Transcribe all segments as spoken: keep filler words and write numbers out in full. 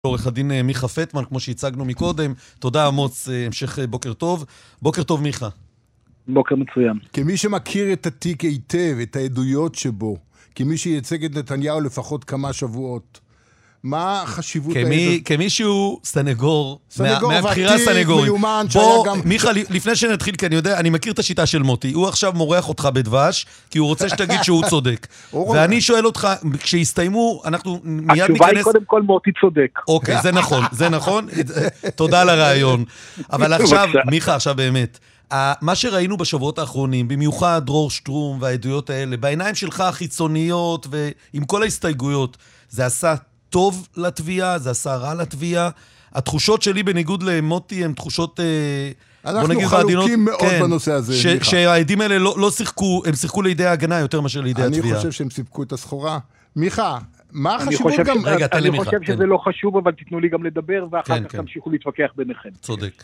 עורך הדין מיכה פטמן, כמו שהצגנו מקודם. תודה עמוס, המשך בוקר טוב. בוקר טוב מיכה. בוקר מצוין. כמי שמכיר את התיק היטב, את העדויות שבו, כמי שייצג את נתניהו לפחות כמה שבועות, מה חשיבות העדות? כמי שהוא סנגור, סנגור מהבחירה ותיק, מיומן, שהיה גם... מיכה, לפני שנתחיל, כי אני יודע, אני מכיר את השיטה של מוטי, הוא עכשיו מורח אותך בדבש, כי הוא רוצה שתגיד שהוא צודק. ואני שואל אותך, כשיסתיימו, אנחנו מיד ניכנס... התשובה היא קודם כל מוטי צודק. אוקיי, זה נכון, זה נכון. תודה על הרעיון. אבל עכשיו, מיכה, עכשיו באמת, מה שראינו בשבועות האחרונים, במיוחד דרור שטרום והעדויות האלה, בעיניים שלך החיצוניות ועם כל ההסתייגויות, זה עשה טוב לתביעה, זה עשה רע לתביעה. התחושות שלי בניגוד למוטי הן תחושות, אנחנו חלוקים מאוד בנושא הזה. שהעדים האלה לא שיחקו, הם שיחקו לידי ההגנה יותר מאשר לידי התביעה. אני חושב שהם סיפקו את הסחורה. מיכה, מה החשיבות גם? אני חושב שזה לא חשוב, אבל תיתנו לי גם לדבר, ואחר כך תמשיכו להתווכח ביניכם. צודק.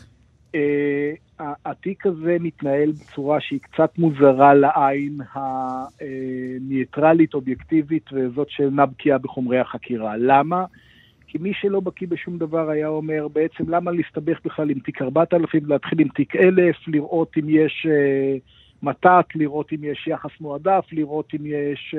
התיק הזה מתנהל בצורה שהיא קצת מוזרה לעין הניטרלית, אובייקטיבית, וזאת שאינה בקיאה בחומרי החקירה. למה? כי מי שלא בקיא בשום דבר היה אומר, בעצם למה להסתבך בכלל עם תיק ארבעת אלפים, להתחיל עם תיק אלף, לראות אם יש מתת, לראות אם יש יחס מועדף, לראות אם יש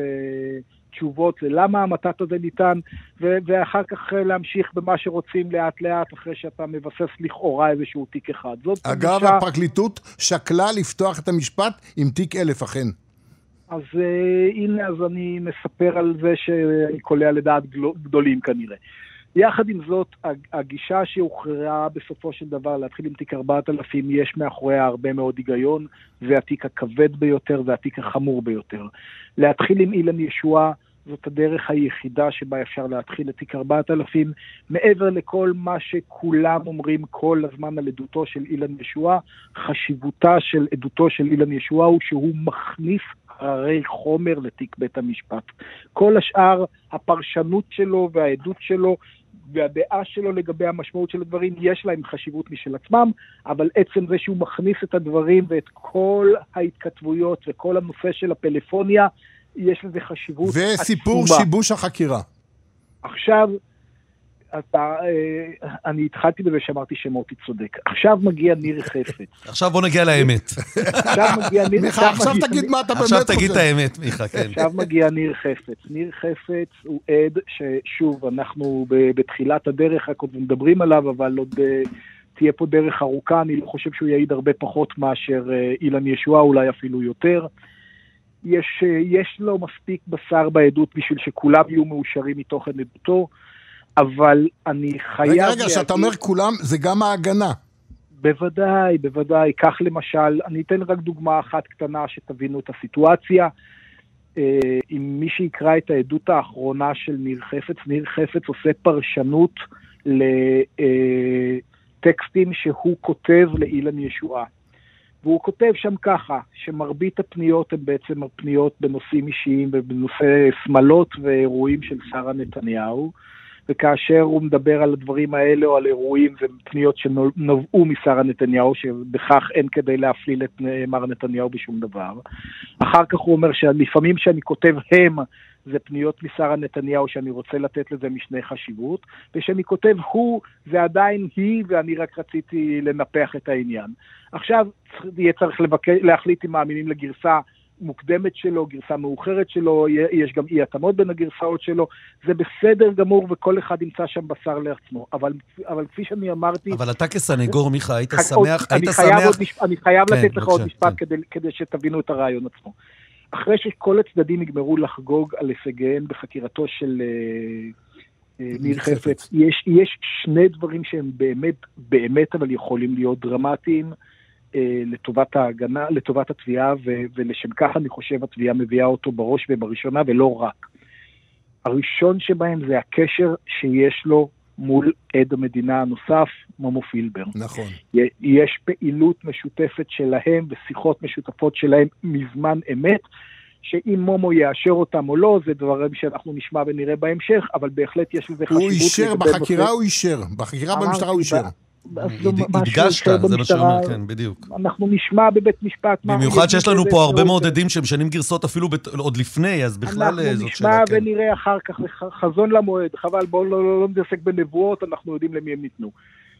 תשובות ללמה המתת הזה ניתן, ואחר כך להמשיך במה שרוצים לאט לאט, אחרי שאתה מבסס לכאורה איזשהו תיק אחד. אגב, הפרקליטות שקלה לפתוח את המשפט עם תיק אלף אכן. אז הנה, אז אני מספר על זה שאני קולע לדעת גדולים כנראה. יחד עם זאת, הגישה שהוכרעה בסופו של דבר להתחיל עם תיק ארבעת אלפים, יש מאחוריה הרבה מאוד היגיון, זה התיק הכבד ביותר, זה התיק החמור ביותר. להתחיל עם אילן ישועה, זאת הדרך היחידה שבה אפשר להתחיל את תיק ארבעת אלפים, מעבר לכל מה שכולם אומרים כל הזמן על עדותו של אילן ישועה, חשיבותה של עדותו של אילן ישועה הוא שהוא מכניס הרי חומר לתיק בית המשפט. כל השאר, הפרשנות שלו והעדות שלו והדעה שלו לגבי המשמעות של הדברים, יש להם חשיבות משל עצמם, אבל עצם זה שהוא מכניס את הדברים ואת כל ההתכתבויות וכל הנושא של הפלאפוניה, יש לזה חשיבות עצומה. וסיפור שיבוש החקירה. עכשיו, אתה, אני התחלתי בזה שאמרתי שמוטי צודק. עכשיו מגיע ניר חפץ. עכשיו בוא נגיע לאמת. עכשיו מגיע ניר חפץ. עכשיו תגיד מה אתה באמת חושב. עכשיו תגיד את האמת, מיכה, כן. עכשיו מגיע ניר חפץ. ניר חפץ הוא עד ששוב, אנחנו בתחילת הדרך, רק עוד מדברים עליו, אבל עוד תהיה פה דרך ארוכה. אני לא חושב שהוא יעיד הרבה פחות מאשר אילן ישועה, אולי אפילו יותר. יש, יש לו מספיק בשר בעדות בשביל שכולם יהיו מאושרים מתוכן עדותו. אבל אני חייב... רגע, רגע, שאתה אומר כולם, זה גם ההגנה. בוודאי, בוודאי. כך למשל, אני אתן רק דוגמה אחת קטנה שתבינו את הסיטואציה. אם מי שיקרא את העדות האחרונה של ניר חפץ, ניר חפץ עושה פרשנות לטקסטים שהוא כותב לאילן ישועה. והוא כותב שם ככה, שמרבית הפניות הן בעצם הפניות בנושאים אישיים ובנושא שמלות ואירועים של שרה נתניהו. וכאשר הוא מדבר על הדברים האלה או על אירועים ופניות שנובעו משרה נתניהו, שבכך אין כדי להפליל את מר נתניהו בשום דבר. אחר כך הוא אומר שלפעמים שאני כותב הם, זה פניות משרה נתניהו שאני רוצה לתת לזה משנה חשיבות, ושאני כותב הוא, זה עדיין היא, ואני רק רציתי לנפח את העניין. עכשיו יהיה צריך לבקש, להחליט אם מאמינים לגרסה מוקדמת שלו, גרסה מאוחרת שלו, יש גם אי התאמות בין הגרסאות שלו, זה בסדר גמור וכל אחד ימצא שם בשר לעצמו, אבל, אבל כפי שאני אמרתי... אבל אתה כסנגור, מיכה, היית שמח... אני היית חייב, שמח... עוד, אני חייב כן, לתת לך בבקשה, עוד משפט כן. כדי, כדי שתבינו את הרעיון עצמו. אחרי שכל הצדדים יגמרו לחגוג על הישגיהם בחקירתו של uh, uh, ניר חפץ, יש, יש שני דברים שהם באמת, באמת אבל יכולים להיות דרמטיים, לטובת ההגנה, לטובת התביעה, ו- ולשם כך אני חושב התביעה מביאה אותו בראש ובראשונה, ולא רק. הראשון שבהם זה הקשר שיש לו מול עד המדינה הנוסף, מומו פילבר. נכון. יש פעילות משותפת שלהם, ושיחות משותפות שלהם מזמן אמת, שאם מומו יאשר אותם או לא, זה דברים שאנחנו נשמע ונראה בהמשך, אבל בהחלט יש לזה חשיבות. הוא אישר, בחקירה הוא אישר, בחקירה במשטרה הוא אישר. הדגשת, זה מה שאומר, כן, בדיוק. אנחנו נשמע בבית משפט. במיוחד שיש לנו פה הרבה מאוד עדים שמשנים גרסות אפילו עוד לפני, אז בכלל זאת שאלה. אנחנו נשמע ונראה אחר כך, חזון למועד, חבל, בואו לא נתעסק בנבואות, אנחנו יודעים למי הם ניתנו.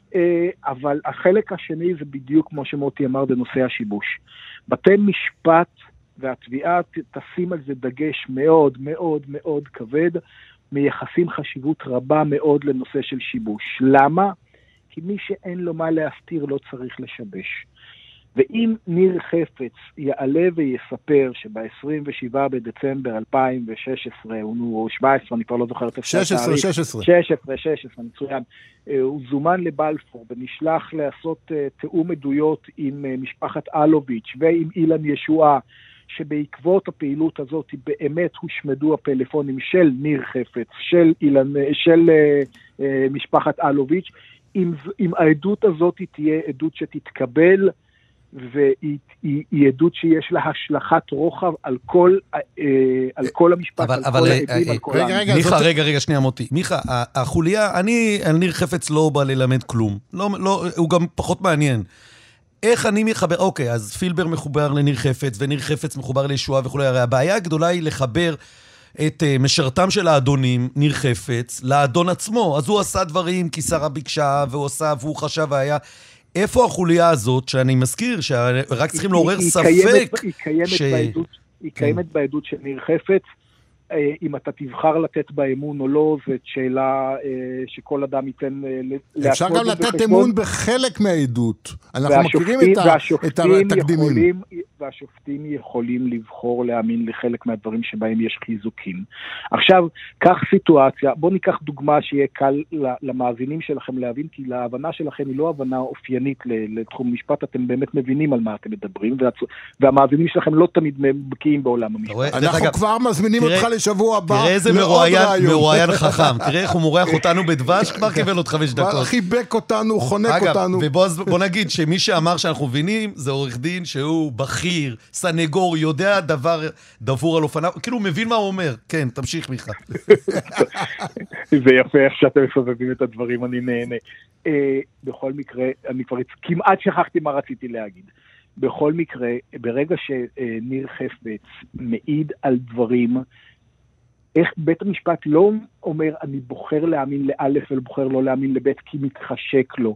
אבל החלק השני זה בדיוק כמו שמוטי אמר בנושא השיבוש. בתי משפט והתביעה תשים על זה דגש מאוד מאוד מאוד כבד, מייחסים חשיבות רבה מאוד לנושא של שיבוש. למה? כי מי שאין לו מה להסתיר לא צריך לשבש. ואם ניר חפץ יעלה ויספר שב-עשרים ושבעה בדצמבר אלפיים ושש עשרה, או שבע עשרה, אני כבר לא זוכר את הפסק. שש עשרה, שש עשרה. שש עשרה, שש עשרה, מצוין. הוא זומן לבלפור ונשלח לעשות תאום עדויות עם משפחת אלוביץ' ועם אילן ישועה, שבעקבות הפעילות הזאת באמת הושמדו הפלאפונים של ניר חפץ, של, אילן, של uh, uh, משפחת אלוביץ', אם, אם העדות הזאת תהיה עדות שתתקבל, והיא היא, היא עדות שיש לה השלכת רוחב על כל, uh, על כל המשפט, אבל, על אבל, כל uh, העדים, uh, על כל רגע, רגע, מיכה, זאת... רגע, רגע, שנייה מוטי. מיכה, החוליה, אני, על ניר חפץ לא בא ללמד כלום. לא, לא, הוא גם פחות מעניין. איך אני מחבר, אוקיי, אז פילבר מחובר לניר חפץ, וניר חפץ מחובר לישועה וכו'. הרי הבעיה הגדולה היא לחבר את uh, משרתם של האדונים, ניר חפץ, לאדון עצמו. אז הוא עשה דברים כי שרה ביקשה, והוא עשה, והוא חשב והיה. איפה החוליה הזאת, שאני מזכיר, שרק צריכים לעורר ספק? היא קיימת בעדות, היא קיימת בעדות של ניר חפץ. אם אתה תבחר לתת בה אמון או לא, זאת שאלה שכל אדם ייתן... אפשר גם לתת אמון בחלק מהעדות. אנחנו מכירים את התקדימים. והשופטים יכולים לבחור להאמין לחלק מהדברים שבהם יש חיזוקים. עכשיו, כך סיטואציה, בואו ניקח דוגמה שיהיה קל למאזינים שלכם להבין, כי להבנה שלכם היא לא הבנה אופיינית לתחום משפט, אתם באמת מבינים על מה אתם מדברים, והמאזינים שלכם לא תמיד בקיאים בעולם המשפט. אנחנו כבר מזמינים אותך לשבוע הבא. תראה איזה מרואיין חכם, תראה איך הוא מורח אותנו בדבש, כבר קיבל עוד חמש דקות. כבר חיבק אותנו, חונק אותנו. ובוא נגיד שמי שאמר שאנחנו מבינים, זה עורך דין שהוא בכיר, סנגור, יודע דבר דבור על אופניו, כאילו הוא מבין מה הוא אומר. כן, תמשיך מיכה. זה יפה איך שאתם מסובבים את הדברים, אני נהנה. בכל מקרה, אני כבר כמעט שכחתי מה רציתי להגיד. בכל מקרה, ברגע שניר חפץ מעיד על דברים, איך בית המשפט לא אומר, אני בוחר להאמין לאלף ובוחר לא להאמין לבית, כי מתחשק לו.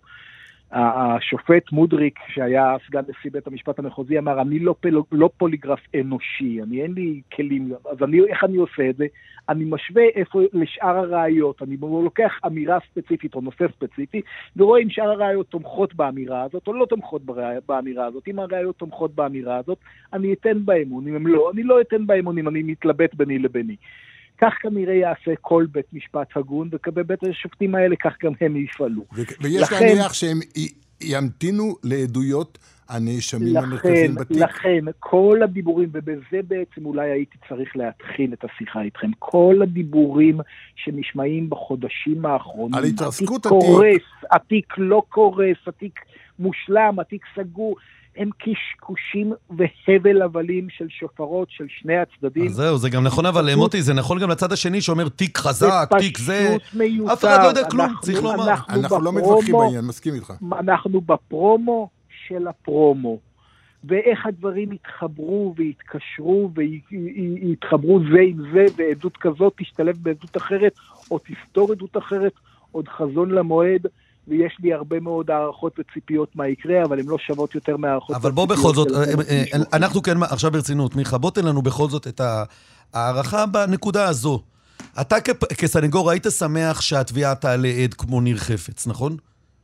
השופט מודריק, שהיה סגן נשיא בית המשפט המחוזי, אמר, אני לא, פלו, לא פוליגרף אנושי, אני אין לי כלים, אז אני, איך אני עושה את זה? אני משווה איפה לשאר הראיות, אני לוקח אמירה ספציפית או נושא ספציפי, ורואה אם שאר הראיות תומכות באמירה הזאת, או לא תומכות באמירה הזאת. אם הראיות תומכות באמירה הזאת, אני אתן באמון, אם הם לא, אני לא אתן באמון, אם אני מתלבט ביני לביני. כך כנראה יעשה כל בית משפט הגון, ובבית השופטים האלה כך גם הם יפעלו. ויש להניח שהם ימתינו לעדויות הנאשמים המרכזיים בתיק. לכן, כל הדיבורים, ובזה בעצם אולי הייתי צריך להתחיל את השיחה איתכם, כל הדיבורים שנשמעים בחודשים האחרונים, על התרסקות התיק קורס, התיק לא קורס, התיק מושלם, התיק סגור, הם קשקושים והבל הבלים של שופרות של שני הצדדים. אז זהו, זה גם נכון, אבל מוטי, זה נכון גם לצד השני שאומר תיק חזק, תיק זה... מיותר. אף אחד לא יודע כלום, צריך לומר. אנחנו, אנחנו לא מתווכחים בעניין, מסכים איתך. אנחנו בפרומו של הפרומו, ואיך הדברים יתחברו ויתקשרו ויתחברו זה עם זה, ועדות כזאת תשתלב בעדות אחרת, או תסתור עדות אחרת, עוד חזון למועד, ויש לי הרבה מאוד הערכות וציפיות מה יקרה, אבל הן לא שוות יותר מהערכות. אבל בוא בכל זאת, אנחנו כן, עכשיו ברצינות, מיכה, בוא תן לנו בכל זאת את הערכה בנקודה הזו. אתה כסנגור היית שמח שהתביעה תעלה עד כמו ניר חפץ, נכון?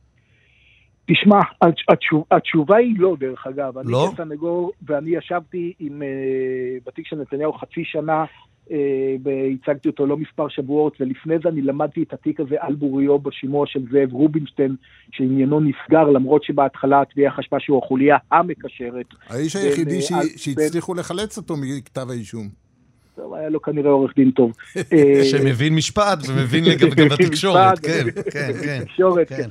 תשמע, התשובה היא לא, דרך אגב. לא? אני כסנגור, ואני ישבתי עם בתיק של נתניהו חצי שנה, והצגתי אותו לא מספר שבועות, ולפני זה אני למדתי את התיק הזה על בוריו בשימוע של זאב רובינשטיין, שעניינו נסגר, למרות שבהתחלה התביעה חשבה שהוא החוליה המקשרת. האיש היחידי שהצליחו לחלץ אותו מכתב האישום. טוב, היה לו כנראה עורך דין טוב. שמבין משפט ומבין גם בתקשורת, כן, כן, כן. תקשורת, כן.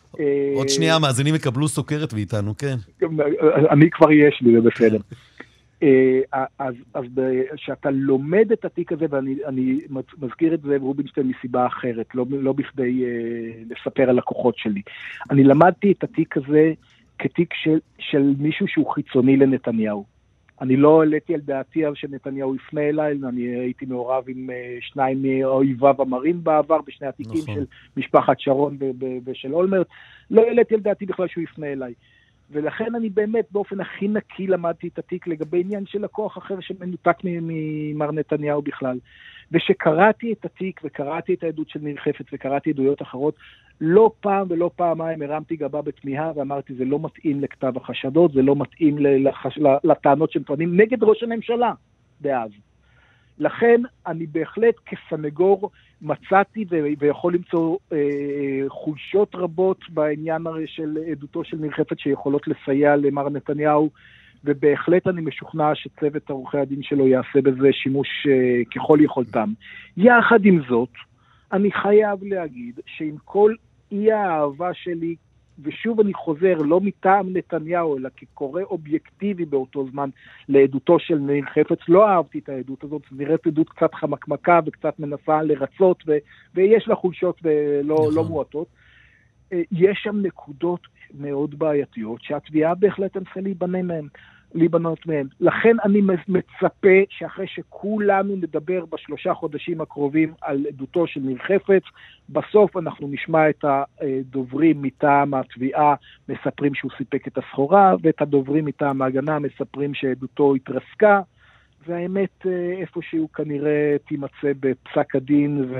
עוד שנייה, מאזינים יקבלו סוכרת ואיתנו, כן. אני כבר יש לי, זה בסדר. אז, אז שאתה לומד את התיק הזה, ואני אני מזכיר את זה רובינשטיין מסיבה אחרת, לא, לא בכדי לספר על לקוחות שלי. אני למדתי את התיק הזה כתיק של, של מישהו שהוא חיצוני לנתניהו. אני לא העליתי על דעתי על שנתניהו יפנה אליי, אני הייתי מעורב עם שניים מאויביו המרים בעבר, בשני התיקים נכון. של משפחת שרון ושל אולמרט, לא העליתי על דעתי בכלל שהוא יפנה אליי. ולכן אני באמת באופן הכי נקי למדתי את התיק לגבי עניין של לקוח אחר שמנותק ממר נתניהו בכלל. ושקראתי את התיק וקראתי את העדות של ניר חפץ וקראתי עדויות אחרות, לא פעם ולא פעמיים הרמתי גבה בתמיהה ואמרתי זה לא מתאים לכתב החשדות, זה לא מתאים לחש... לטענות שהם טוענים נגד ראש הממשלה דאז. לכן אני בהחלט כסנגור מצאתי ו- ויכול למצוא אה, חולשות רבות בעניין של עדותו של ניר חפץ שיכולות לסייע למר נתניהו, ובהחלט אני משוכנע שצוות עורכי הדין שלו יעשה בזה שימוש אה, ככל יכולתם. יחד עם זאת, אני חייב להגיד שעם כל אי האהבה שלי, ושוב אני חוזר, לא מטעם נתניהו, אלא כקורא אובייקטיבי באותו זמן לעדותו של ניר חפץ, לא אהבתי את העדות הזאת, נראית עדות קצת חמקמקה וקצת מנסה לרצות, ו- ויש לה חולשות ולא נכון. לא מועטות. יש שם נקודות מאוד בעייתיות, שהתביעה בהחלט תנסה להיבנה מהם. להיבנות מהם. לכן אני מצפה שאחרי שכולנו נדבר בשלושה חודשים הקרובים על עדותו של ניר חפץ, בסוף אנחנו נשמע את הדוברים מטעם התביעה מספרים שהוא סיפק את הסחורה, ואת הדוברים מטעם ההגנה מספרים שעדותו התרסקה, והאמת איפשהו כנראה תימצא בפסק הדין,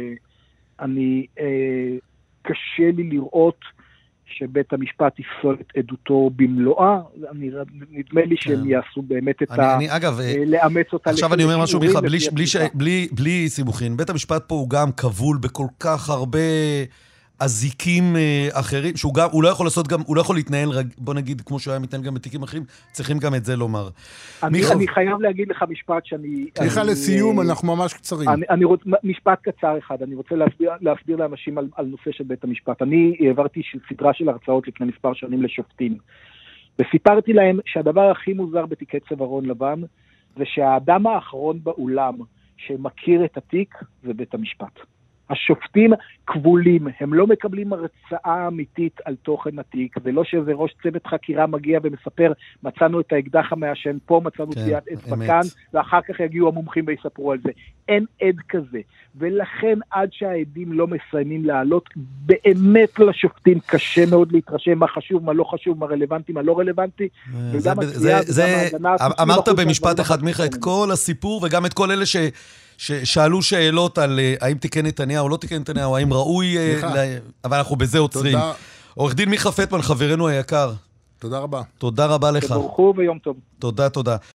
ואני קשה לי לראות שבית המשפט יפסול את עדותו במלואה, נדמה לי שהם יעשו באמת את ה... אגב, לאמץ אותה... עכשיו אני אומר משהו, מיכה, בלי סימוכין, בית המשפט פה הוא גם כבול בכל כך הרבה אזיקים אחרים, שהוא גם, הוא לא יכול לעשות גם, הוא לא יכול להתנהל, בוא נגיד, כמו שהוא היה מתנהל גם בתיקים אחרים, צריכים גם את זה לומר. אני חייב להגיד לך משפט שאני... מיכה, לסיום, אנחנו ממש קצרים. אני רוצה, משפט קצר אחד, אני רוצה להסביר לאנשים על נושא של בית המשפט. אני העברתי סדרה של הרצאות לפני מספר שנים לשופטים, וסיפרתי להם שהדבר הכי מוזר בתיקי צווארון לבן, זה שהאדם האחרון באולם שמכיר את התיק, זה בית המשפט. השופטים כבולים, הם לא מקבלים הרצאה אמיתית על תוכן התיק, זה לא שזה ראש צוות חקירה מגיע ומספר, מצאנו את האקדח המעשן, פה מצאנו טביעת אצבע כאן, ואחר כך יגיעו המומחים ויספרו על זה. אין עד כזה, ולכן עד שהעדים לא מסיימים לעלות, באמת לשופטים קשה מאוד להתרשם מה חשוב, מה לא חשוב, מה רלוונטי, מה לא רלוונטי, וגם התביעה וגם ההגנה... אמרת במשפט אחד, מיכה, את כל הסיפור, וגם את כל אלה ש... ששאלו שאלות על האם תיקן נתניהו או לא תיקן נתניהו, האם ראוי, אבל אנחנו בזה עוצרים. עורך דין מיכה פטמן, חברנו היקר. תודה רבה. תודה רבה לך. תבורכו ויום טוב. תודה, תודה.